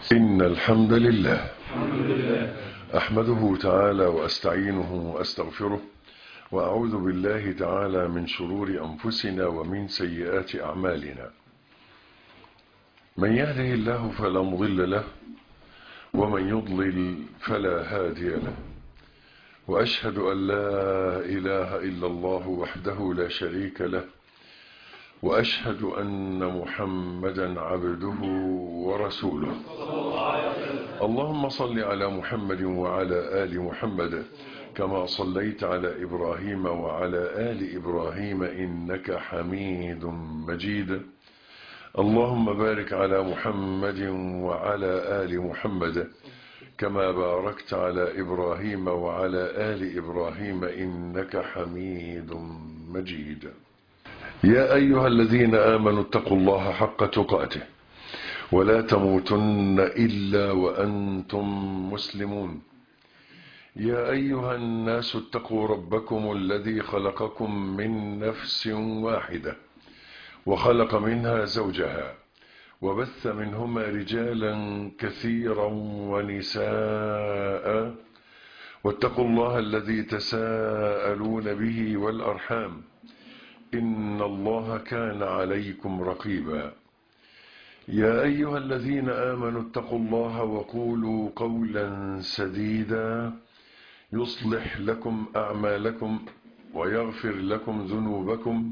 إن الحمد لله أحمده تعالى وأستعينه وأستغفره وأعوذ بالله تعالى من شرور أنفسنا ومن سيئات أعمالنا. من يهده الله فلا مضل له ومن يضلل فلا هادي له، وأشهد أن لا إله إلا الله وحده لا شريك له، وأشهد أن محمدا عبده ورسوله. اللهم صل على محمد وعلى آل محمد كما صليت على إبراهيم وعلى آل إبراهيم إنك حميد مجيد. اللهم بارك على محمد وعلى آل محمد كما باركت على إبراهيم وعلى آل إبراهيم إنك حميد مجيد. يا أيها الذين آمنوا اتقوا الله حق تقاته ولا تموتن إلا وأنتم مسلمون. يا أيها الناس اتقوا ربكم الذي خلقكم من نفس واحدة وخلق منها زوجها وبث منهما رجالا كثيرا ونساء، واتقوا الله الذي تساءلون به والأرحام إن الله كان عليكم رقيبا. يا أيها الذين آمنوا اتقوا الله وقولوا قولا سديدا يصلح لكم أعمالكم ويغفر لكم ذنوبكم،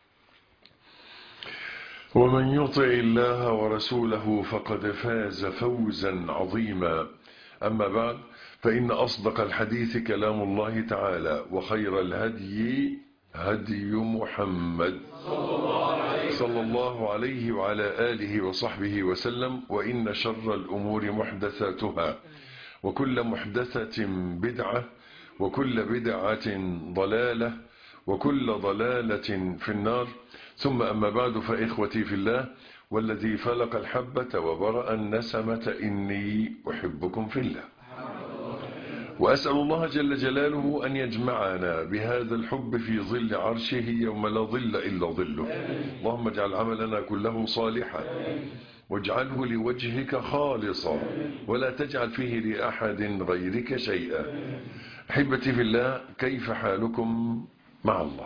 ومن يطع الله ورسوله فقد فاز فوزا عظيما. أما بعد، فإن أصدق الحديث كلام الله تعالى، وخير الهدي هدي محمد صلى الله عليه وعلى آله وصحبه وسلم. وإن شر الأمور محدثاتها، وكل محدثة بدعة، وكل بدعة ضلالة، وكل ضلالة في النار. ثم أما بعد، فإخوتي في الله والذي فلق الحبة وبرأ النسمة إني أحبكم في الله، وأسأل الله جل جلاله أن يجمعنا بهذا الحب في ظل عرشه يوم لا ظل إلا ظله. اللهم اجعل عملنا كله صالحا واجعله لوجهك خالصا ولا تجعل فيه لأحد غيرك شيئا. أحبتي في الله، كيف حالكم مع الله؟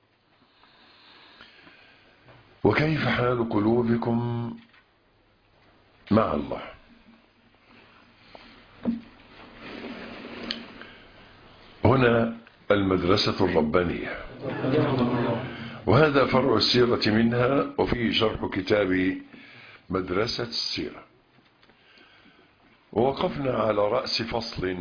وكيف حال قلوبكم مع الله؟ هنا المدرسة الربانية، وهذا فرع السيرة منها، وفيه شرح كتاب مدرسة السيرة. ووقفنا على رأس فصل.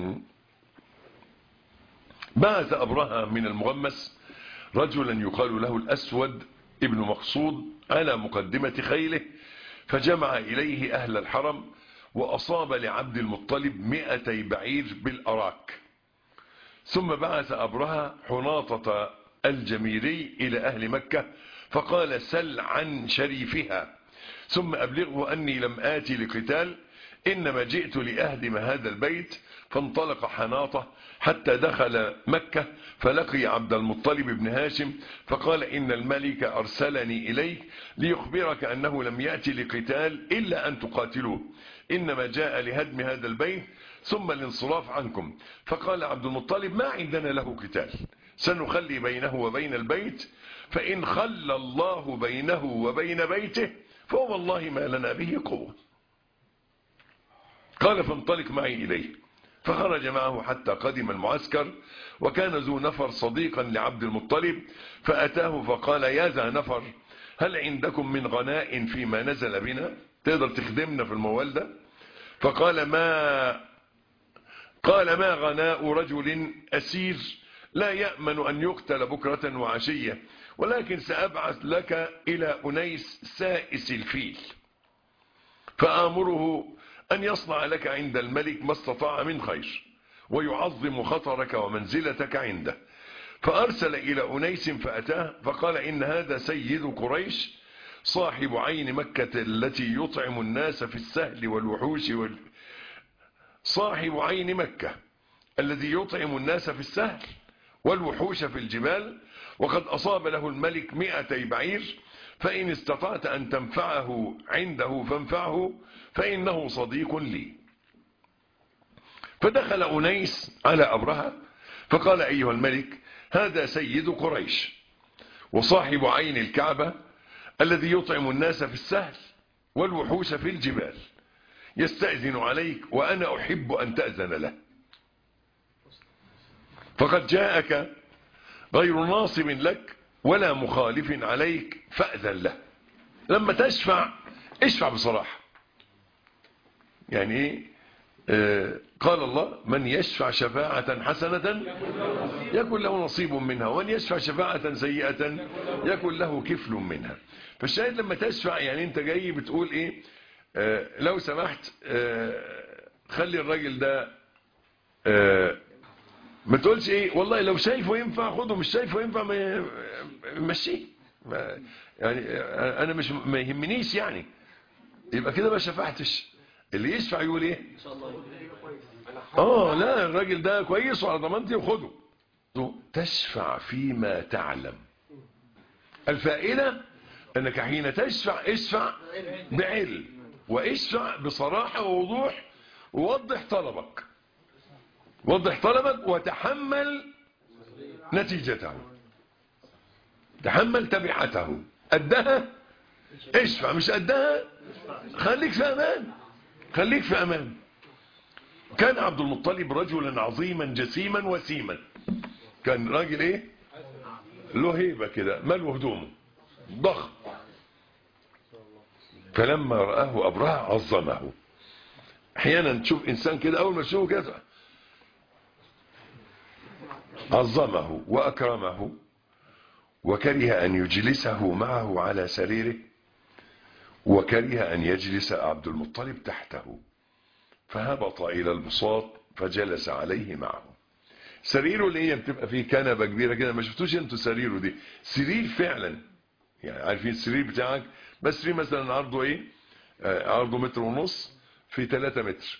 بعث أبرهة من المغمس رجلا يقال له الأسود ابن مقصود على مقدمة خيله، فجمع إليه أهل الحرم، وأصاب لعبد المطلب 200 بعير بالأراك. ثم بعث أبرهة حناطة الجميري إلى أهل مكة، فقال: سل عن شريفها، ثم أبلغه أني لم آتي لقتال، إنما جئت لأهدم هذا البيت. فانطلق حناطة حتى دخل مكة، فلقي عبد المطلب بن هاشم، فقال: إن الملك أرسلني إليك ليخبرك أنه لم يأتي لقتال إلا أن تقاتلوه، إنما جاء لهدم هذا البيت ثم الانصراف عنكم. فقال عبد المطلب: ما عندنا له قتال، سنخلي بينه وبين البيت، فإن خلى الله بينه وبين بيته فهو والله ما لنا به قوة. قال: فانطلق معي إليه. فخرج معه حتى قدم المعسكر، وكان ذو نفر صديقا لعبد المطلب، فأتاه فقال: يا ذا نفر، هل عندكم من غناء فيما نزل بنا؟ تقدر تخدمنا في الموال ده؟ فقال: ما غناء رجل أسير لا يأمن أن يقتل بكرة وعشية، ولكن سأبعث لك إلى أنيس سائس الفيل، فآمره أن يصنع لك عند الملك ما استطاع من خير، ويعظم خطرك ومنزلتك عنده. فأرسل إلى أنيس فأتاه، فقال: إن هذا سيد قريش صاحب عين مكة التي يطعم الناس في السهل والوحوش صاحب عين مكة الذي يطعم الناس في السهل والوحوش في الجبال، وقد أصاب له الملك 200 بعير، فإن استطعت أن تنفعه عنده فانفعه فإنه صديق لي. فدخل أنيس على أبرهة فقال: أيها الملك، هذا سيد قريش وصاحب عين الكعبة الذي يطعم الناس في السهل والوحوش في الجبال، يستأذن عليك وأنا أحب أن تأذن له، فقد جاءك غير ناصب لك ولا مخالف عليك فأذن له. لما تشفع اشفع بصراحة. يعني ايه؟ قال الله: من يشفع شفاعة حسنة يكن له نصيب منها، ومن يشفع شفاعة سيئة يكن له كفل منها. فالشاهد لما تشفع يعني انت جاي بتقول ايه؟ لو سمحت خلي الراجل ده ما تقولش ايه والله لو شايفه ينفع خده، مش شايفه ينفع مشيه. يعني انا مش ما يهمنيش، يعني يبقى كده ما شفعتش. اللي يشفع يقول ايه؟ ان شاء الله لا الراجل ده كويس وعلى ضمانتي وخده. تشفع فيما تعلم. الفائدة انك حين تشفع اشفع بعلم، واشفع بصراحة ووضوح، ووضح طلبك، وضح طلبك وتحمل نتيجته، تحمل تبعته. أدها اشفع، مش أدها خليك في أمان، خليك في أمان. كان عبد المطلب رجلا عظيما جسيما وسيما، كان راجل ايه؟ له هيبة كده، ماله هدومه ضخم. فلما رآه أبرهة عظمه. احيانا تشوف انسان كده اول ما تشوفه كده عظمه وأكرمه، وكره أن يجلسه معه على سريره، وكره أن يجلس عبد المطلب تحته، فهبط إلى البساط فجلس عليه معه. سريره اللي هي بتبقى فيه كنبة كبيرة كده، ما شفتوش انتوا سريره دي؟ سرير فعلا، يعني عارفين السرير بتاعك، بس سرير مثلا عرضه ايه؟ عرضه 1.5 متر في 3 متر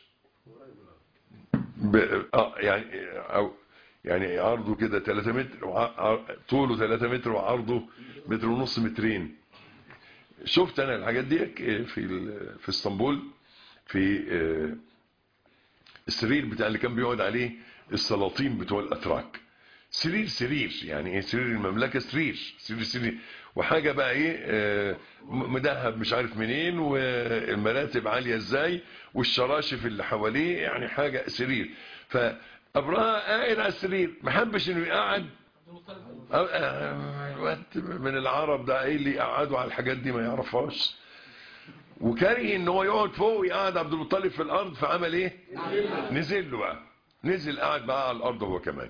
يعني يعني عرضه كده 3 متر، طوله 3 متر وعرضه 1.5 متر، مترين. شفت انا الحاجات دي في اسطنبول، في السرير بتاع اللي كان بيقعد عليه السلاطين بتوع الاتراك. سرير يعني ايه؟ سرير المملكه، سرير وحاجه بقى ايه؟ مدهب مش عارف منين، والمراتب عاليه ازاي، والشراشف اللي حواليه، يعني حاجه سرير. فابرهة قاعد على السرير، ما حبش انه يقعد من العرب ده، ايه اللي يقعدوا على الحاجات دي ما يعرفهاش، وكاره ان هو يقعد فوق ويقعد عبد المطلب في الارض. فعمل ايه؟ نزل له بقى، نزل قاعد بقى على الارض هو كمان.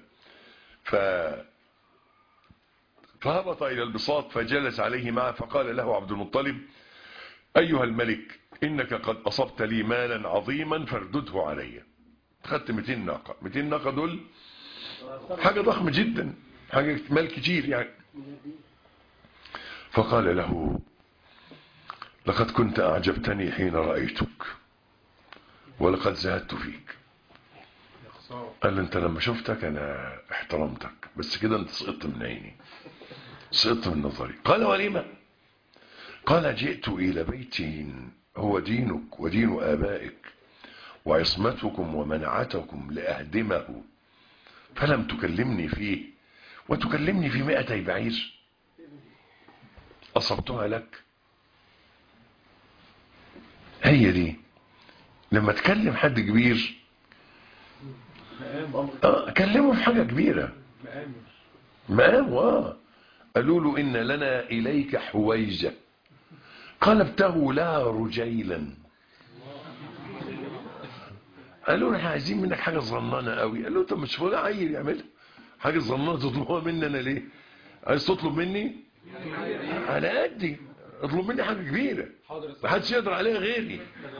فهبط الى البساط فجلس عليه معه، فقال له عبد المطلب: ايها الملك، انك قد اصبت لي مالا عظيما فاردده علي. خدت 200 ناقه، 200 ناقه دول حاجه ضخمه جدا، حاجه مال كتير يعني. فقال له: لقد كنت أعجبتني حين رأيتك، ولقد زهدت فيك. قال له: انت لما شفتك انا احترمتك، بس كده انت سقطت من عيني، سقطت من نظري. قال: ولما؟ قال: جئت إلى بيت هو دينك ودين آبائك وعصمتكم ومنعتكم لأهدمه، فلم تكلمني فيه وتكلمني في 200 بعير أصبتها لك. هي دي لما تكلم حد كبير، كلمه في حاجة كبيرة، مقام. قالوا له: إن لنا إليك حويجة. قال: ابتغوا لها رجيلا. قالوا له: احنا عايزين منك حاجة صغننة قوي. قال له: طب مش فلان عيل يعملها حاجة صغننة تطلبها مني أنا ليه؟ عايز تطلب مني على قدي، اطلب مني حاجة كبيرة محدش يقدر عليها غيري.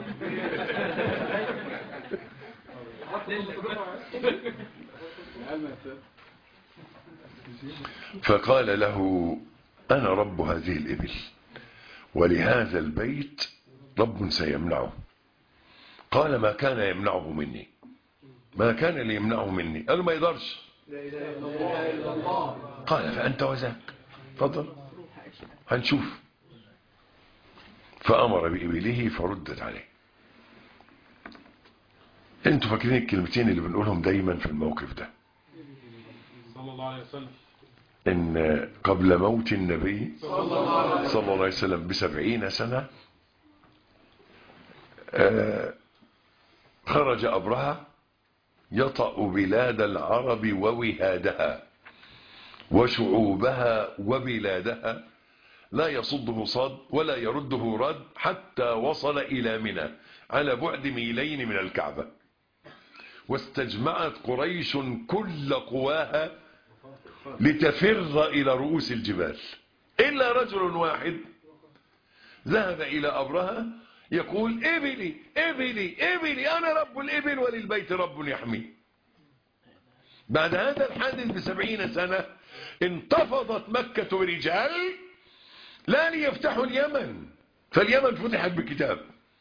فقال له: أنا رب هذه الإبل، ولهذا البيت رب سيمنعه. قال: ما كان يمنعه مني؟ ما كان ليمنعه مني؟ قالوا: ما يقدرش. قال: فأنت وذاك، تفضل هنشوف. فأمر بإبله فردت عليه. انتوا فاكرين الكلمتين اللي بنقولهم دايما في الموقف ده صلى الله عليه وسلم، ان قبل موت النبي صلى الله عليه وسلم ب70 سنة خرج أبرهة يطأ بلاد العرب ووهادها وشعوبها وبلادها، لا يصده صاد ولا يرده رد، حتى وصل إلى منى على بعد ميلين من الكعبة. واستجمعت قريش كل قواها لتفر إلى رؤوس الجبال، إلا رجل واحد ذهب إلى أبرهة يقول: إبلي إبلي إبلي، أنا رب الإبل وللبيت رب يحمي. بعد هذا الحادث ب70 سنة انتفضت مكة برجال لا ليفتحوا اليمن، فاليمن فتحت بكتاب،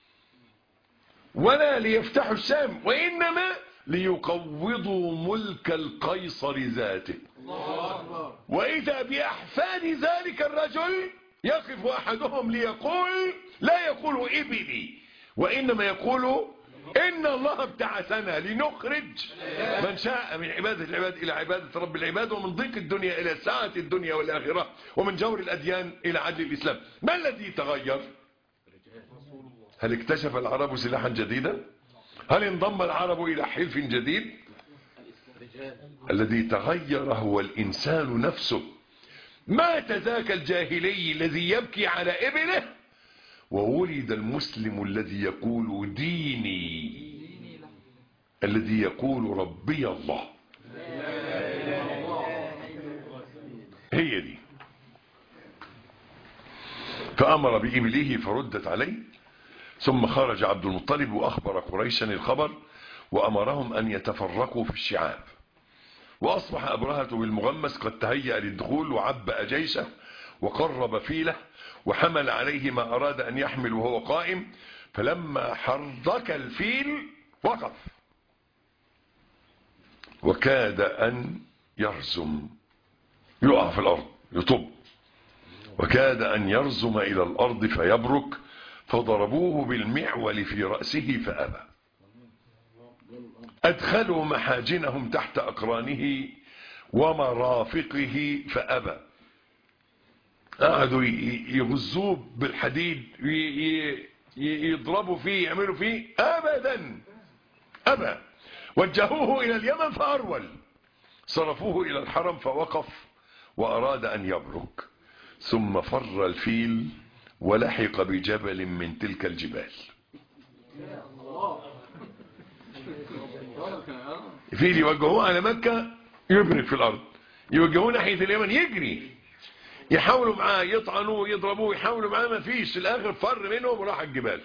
ولا ليفتحوا الشام، وإنما ليقوضوا ملك القيصر ذاته. وإذا بأحفاد ذلك الرجل يقف أحدهم ليقول، لا يقول إبلي، وإنما يقول: إن الله ابتعثنا لنخرج من شاء من عبادة العباد إلى عبادة رب العباد، ومن ضيق الدنيا إلى سعة الدنيا والآخرة، ومن جور الأديان إلى عدل الإسلام. ما الذي تغير؟ هل اكتشف العرب سلاحا جديدا؟ هل انضم العرب إلى حلف جديد؟ الذي تغير هو الإنسان نفسه. مات ذاك الجاهلي الذي يبكي على إبله، وولد المسلم الذي يقول ديني، الذي يقول ربي الله. هي دي. فأمر بإبله فردت عليه. ثم خرج عبد المطلب وأخبر قريشا الخبر، وأمرهم أن يتفرقوا في الشعاب. وأصبح أبرهة بالمغمس قد تهيأ للدخول، وعبأ جيشه وقرب فيله، وحمل عليه ما أراد أن يحمل وهو قائم. فلما حرك الفيل وقف، وكاد أن يرزم، يقع في الأرض يطب، وكاد أن يرزم إلى الأرض فيبرك، فضربوه بالمعول في رأسه فأبى. أدخلوا محاجنهم تحت أقرانه ومرافقه فأبى. قعدوا يغزوه بالحديد، يضربوا فيه، يعملوا فيه، أبدا أبى. وجهوه إلى اليمن فأرول، صرفوه إلى الحرم فوقف وأراد أن يبرك، ثم فر الفيل ولحق بجبل من تلك الجبال. الفيل يوجهوه على مكة يبرك في الأرض، يوجهوه ناحية اليمن يجري، يحاولوا معاه يطعنوه يضربوه، يحاولوا معاه، ما فيش، الآخر فر منهم وراح الجبال.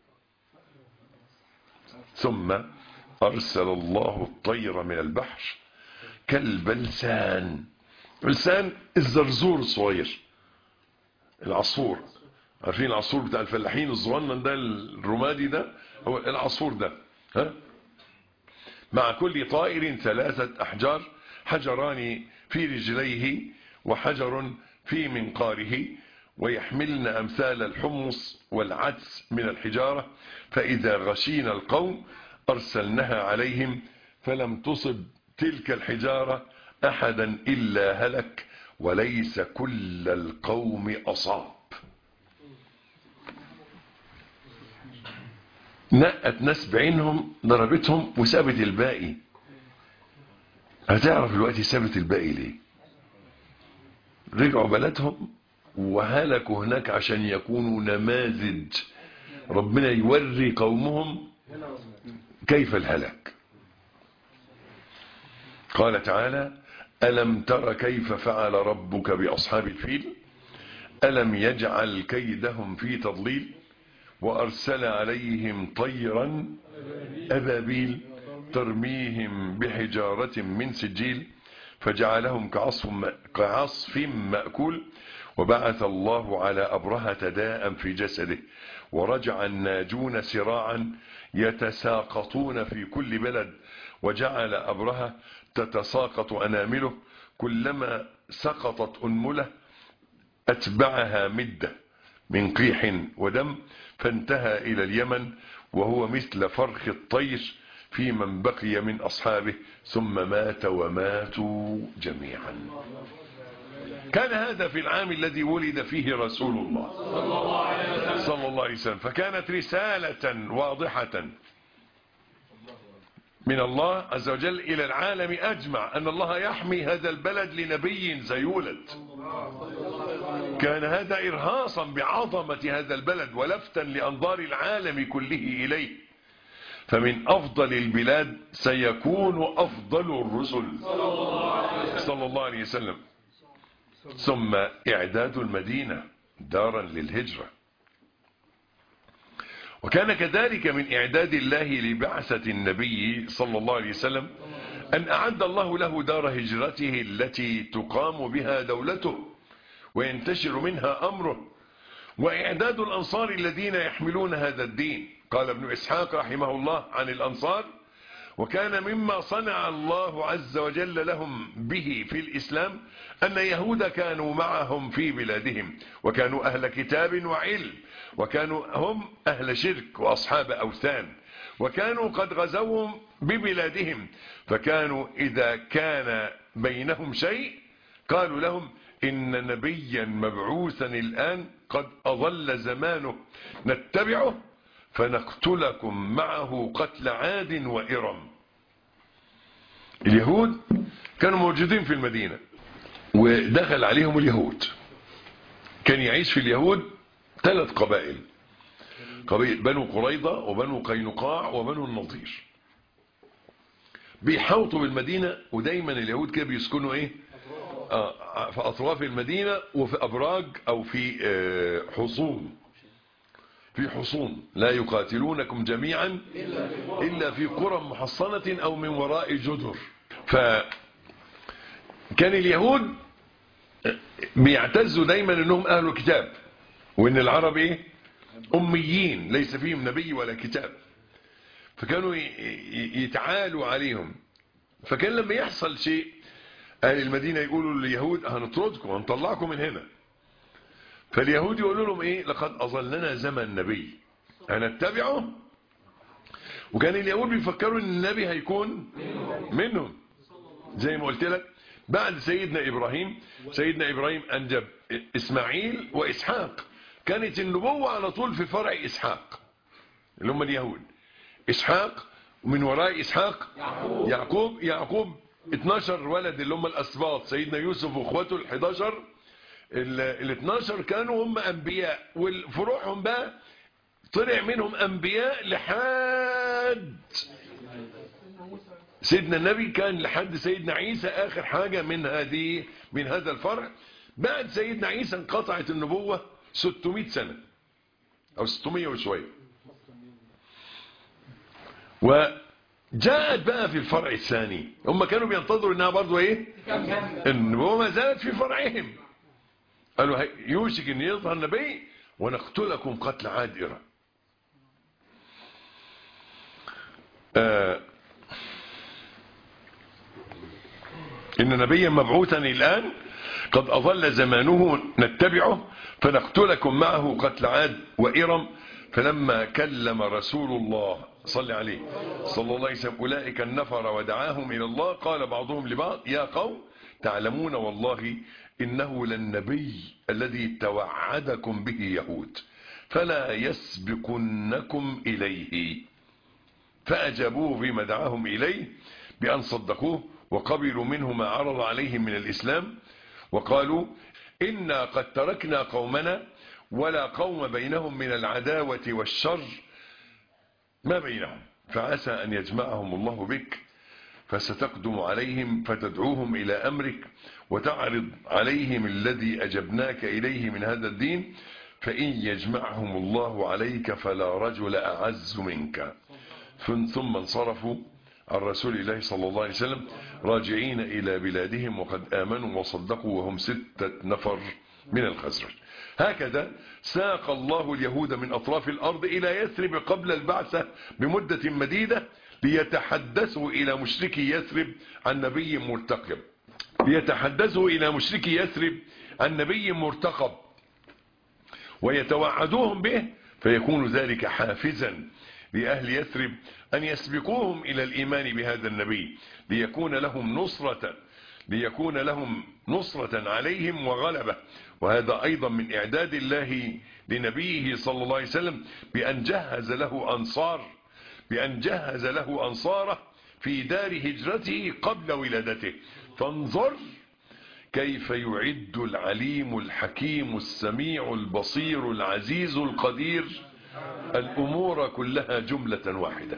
ثم أرسل الله الطير من البحر كالبلسان. بلسان الزرزور الصغير، العصفور، عارفين العصفور بتاع الفلاحين الصغنن ده، الرمادي ده، هو العصفور ده. ها؟ مع كل طائر 3 أحجار، حجران في رجليه وحجر في منقاره، ويحملن أمثال الحمص والعدس من الحجارة، فإذا غشينا القوم أرسلنها عليهم، فلم تصب تلك الحجارة أحدا إلا هلك، وليس كل القوم أصاب. نقت ناس بعينهم ضربتهم وسابت الباقي. هتعرف دلوقتي سابت الباقي ليه؟ رجعوا بلدهم وهلكوا هناك عشان يكونوا نماذج، ربنا يوري قومهم كيف الهلاك. قال تعالى: ألم تر كيف فعل ربك بأصحاب الفيل ألم يجعل كيدهم في تضليل وأرسل عليهم طيرا أبابيل ترميهم بحجارة من سجيل فجعلهم كعصف مأكول. وبعث الله على أبرهة داء في جسده، ورجع الناجون سراعا يتساقطون في كل بلد، وجعل أبرهة تتساقط أنامله، كلما سقطت أنملة أتبعها مدة، من قيح ودم، فانتهى إلى اليمن وهو مثل فرخ الطير في من بقي من أصحابه، ثم مات وماتوا جميعا. كان هذا في العام الذي ولد فيه رسول الله صلى الله عليه وسلم، فكانت رسالة واضحة من الله عز وجل إلى العالم أجمع أن الله يحمي هذا البلد لنبي سيولد. كان هذا إرهاصا بعظمة هذا البلد ولفتا لأنظار العالم كله إليه، فمن أفضل البلاد سيكون أفضل الرسل صلى الله عليه وسلم. ثم إعداد المدينة دارا للهجرة، وكان كذلك من إعداد الله لبعثة النبي صلى الله عليه وسلم أن أعد الله له دار هجرته التي تقام بها دولته وينتشر منها أمره، وإعداد الأنصار الذين يحملون هذا الدين. قال ابن إسحاق رحمه الله عن الأنصار: وكان مما صنع الله عز وجل لهم به في الإسلام أن يهود كانوا معهم في بلادهم، وكانوا أهل كتاب وعلم، وكانوا هم أهل شرك وأصحاب أوثان، وكانوا قد غزوهم ببلادهم، فكانوا إذا كان بينهم شيء قالوا لهم: إن نبيا مبعوثا الآن قد أضل زمانه، نتبعه فنقتلكم معه قتل عاد وإرم. اليهود كانوا موجودين في المدينة ودخل عليهم اليهود. كان يعيش في اليهود 3 قبائل: قبيل بنو قريظة وبنو قينقاع وبنو النضير. بيحوطوا بالمدينة، ودايما اليهود كده بيسكنوا ايه؟ في أطراف المدينة وفي أبراج أو في حصون. في حصون لا يقاتلونكم جميعا إلا في قرى محصنة أو من وراء جدر. فكان اليهود بيعتزوا دايما أنهم أهل كتاب، وأن العرب إيه؟ أميين ليس فيهم نبي ولا كتاب، فكانوا يتعالوا عليهم. فكان لما يحصل شيء أهل المدينة يقولوا لليهود: هنطردكم هنطلعكم من هنا. فاليهود يقولوا لهم ايه؟ لقد اظلنا زمن نبي هنتبعه. وكان اليهود بيفكروا ان النبي هيكون منهم، زي ما قلت لك بعد سيدنا ابراهيم انجب اسماعيل واسحاق. كانت النبوة على طول في فرع اسحاق اللي هم اليهود. اسحاق، ومن وراء اسحاق يعقوب 12 ولد اللي هم الاسباط، سيدنا يوسف واخواته ال11. ال12 كانوا هم انبياء، وفروعهم بقى طلع منهم انبياء لحد سيدنا النبي، كان لحد سيدنا عيسى اخر حاجة من هذا الفرع. بعد سيدنا عيسى انقطعت النبوة 600 سنة او 600 وشوية، وجاءت بقى في الفرع الثاني. هم كانوا بينتظروا انها برضو ايه؟ النبوة ما زالت في فرعهم. قالوا يوشك ان يظهر النبي ونقتلكم قتل عاد إرم. إن نبيا مبعوثا الآن قد أظل زمانه نتبعه فنقتلكم معه قتل عاد وإرم. فلما كلم رسول الله صلى عليه صلى الله عليه وسلم أولئك النفر ودعاهم إلى الله، قال بعضهم لبعض: يا قوم تعلمون والله إنه للنبي الذي توعدكم به يهود، فلا يسبقنكم إليه. فأجابوه فيما دعاهم إليه بأن صدقوه وقبلوا منه ما عرض عليهم من الإسلام، وقالوا: إنا قد تركنا قومنا ولا قوم بينهم من العداوة والشر ما بينهم، فعسى أن يجمعهم الله بك، فستقدم عليهم فتدعوهم إلى أمرك وتعرض عليهم الذي أجبناك إليه من هذا الدين، فإن يجمعهم الله عليك فلا رجل أعز منك. ثم انصرفوا عن رسول الله صلى الله عليه وسلم راجعين إلى بلادهم وقد آمنوا وصدقوا، وهم 6 نفر من الخزرج. هكذا ساق الله اليهود من أطراف الأرض إلى يثرب قبل البعثة بمدة مديدة ليتحدثوا إلى مشركي يثرب عن نبي مرتقب. ويتوعدوهم به، فيكون ذلك حافزا لأهل يثرب أن يسبقوهم إلى الإيمان بهذا النبي ليكون لهم نصرة عليهم وغلبة. وهذا أيضا من إعداد الله لنبيه صلى الله عليه وسلم بأن جهز له أنصاره في دار هجرته قبل ولادته. فانظر كيف يعد العليم الحكيم السميع البصير العزيز القدير الأمور كلها جملة واحدة.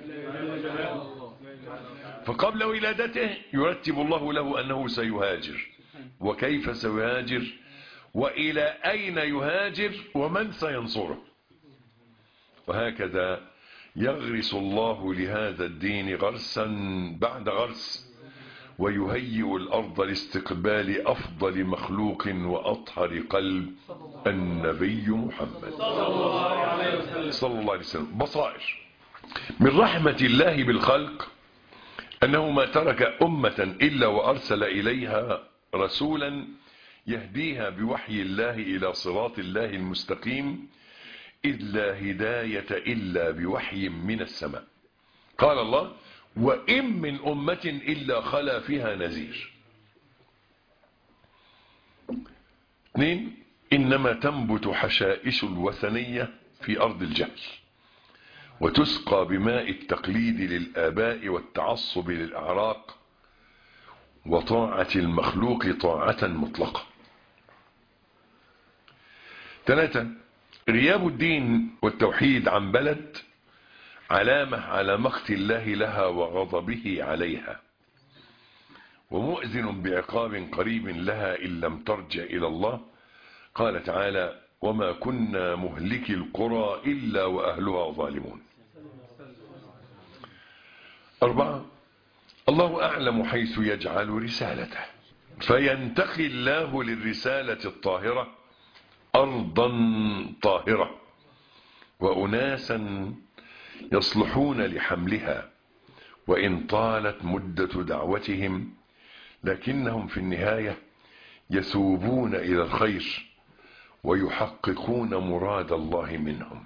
فقبل ولادته يرتب الله له أنه سيهاجر، وكيف سيهاجر، وإلى أين يهاجر، ومن سينصره. وهكذا يغرس الله لهذا الدين غرسا بعد غرس، ويهيئ الأرض لاستقبال أفضل مخلوق وأطهر قلب، النبي محمد صلى الله عليه وسلم. بصائر من رحمة الله بالخلق أنه ما ترك أمة إلا وأرسل إليها رسولا يهديها بوحي الله إلى صراط الله المستقيم، إذ لا هداية إلا بوحي من السماء. قال الله: وإن من أمة إلا خلا فيها نذير. 2. إنما تنبت حشائش الوثنية في أرض الجهل، وتسقى بماء التقليد للآباء والتعصب للأعراق، وطاعة المخلوق طاعة مطلقة. 3. غياب الدين والتوحيد عن بلد علامة على مقت الله لها وغضبه عليها، ومؤذن بعقاب قريب لها إن لم ترجع إلى الله. قال تعالى: وما كنا مهلكي القرى إلا وأهلها ظالمون. 4. الله أعلم حيث يجعل رسالته، فينتقي الله للرسالة الطاهرة أرضا طاهرة وأناسا يصلحون لحملها، وإن طالت مدة دعوتهم لكنهم في النهاية يثوبون إلى الخير ويحققون مراد الله منهم.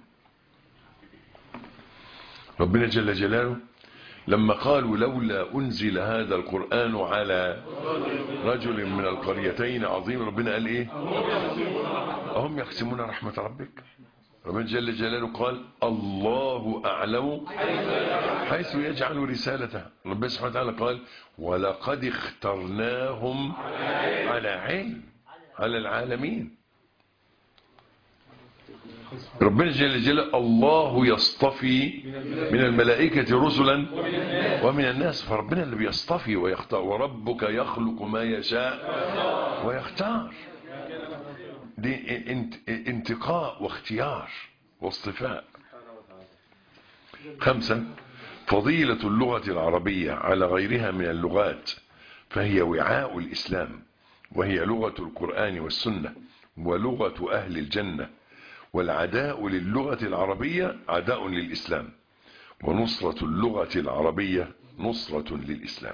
ربنا جل جلاله لما قالوا: لولا أنزل هذا القرآن على رجل من القريتين عظيم، ربنا قال إيه؟ أهم يقسمون رحمة ربك. ربنا جل جلاله قال: الله أعلم حيث يجعل رسالته. ربنا سبحانه وتعالى قال: ولقد اخترناهم على علم على العالمين. ربنا جل جلاله الله يصطفي من الملائكة رسلا ومن الناس، فربنا اللي بيصطفي ويختار، وربك يخلق ما يشاء ويختار. دي انتقاء واختيار واصطفاء. 5. فضيلة اللغة العربية على غيرها من اللغات، فهي وعاء الإسلام، وهي لغة القرآن والسنة ولغة أهل الجنة، والعداء للغة العربية عداء للإسلام، ونصرة اللغة العربية نصرة للإسلام.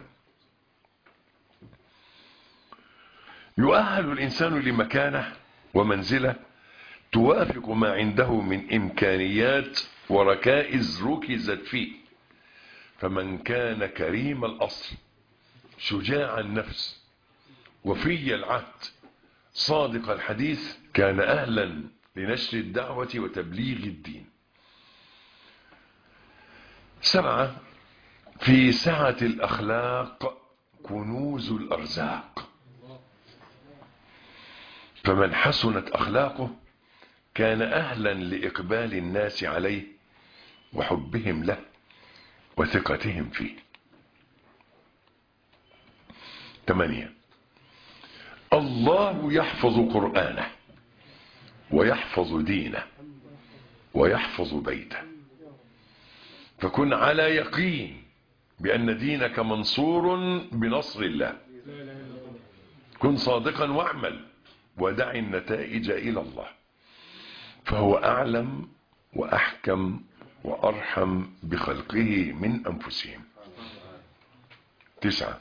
يؤهل الإنسان لمكانه ومنزله توافق ما عنده من إمكانيات وركائز ركزت فيه. فمن كان كريم الأصل شجاع النفس وفي العهد صادق الحديث كان أهلا لنشر الدعوة وتبليغ الدين. 7. في سعة الأخلاق كنوز الأرزاق، فمن حسنت أخلاقه كان أهلا لإقبال الناس عليه وحبهم له وثقتهم فيه. 8. الله يحفظ قرآنه ويحفظ دينه ويحفظ بيته، فكن على يقين بأن دينك منصور بنصر الله. كن صادقا واعمل ودع النتائج إلى الله، فهو أعلم وأحكم وأرحم بخلقه من أنفسهم. 9.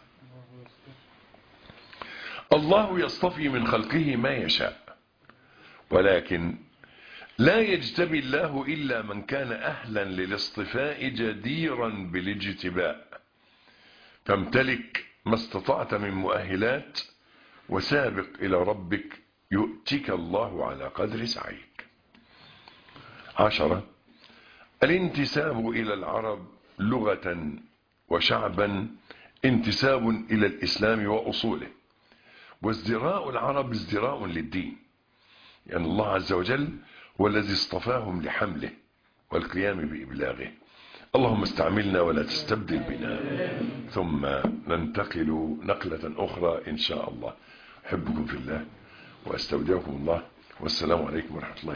الله يصطفي من خلقه ما يشاء، ولكن لا يجتبي الله إلا من كان أهلا للاصطفاء جديرا بالاجتباء، فامتلك ما استطعت من مؤهلات وسابق إلى ربك يؤتك الله على قدر سعيك. 10. الانتساب إلى العرب لغة وشعبا انتساب إلى الإسلام وأصوله، وازدراء العرب ازدراء للدين، لأن الله عز وجل هو الذي اصطفاهم لحمله والقيام بإبلاغه. اللهم استعملنا ولا تستبدل بنا. ثم ننتقل نقلة أخرى إن شاء الله. أحبكم في الله وأستودعكم الله، والسلام عليكم ورحمة الله.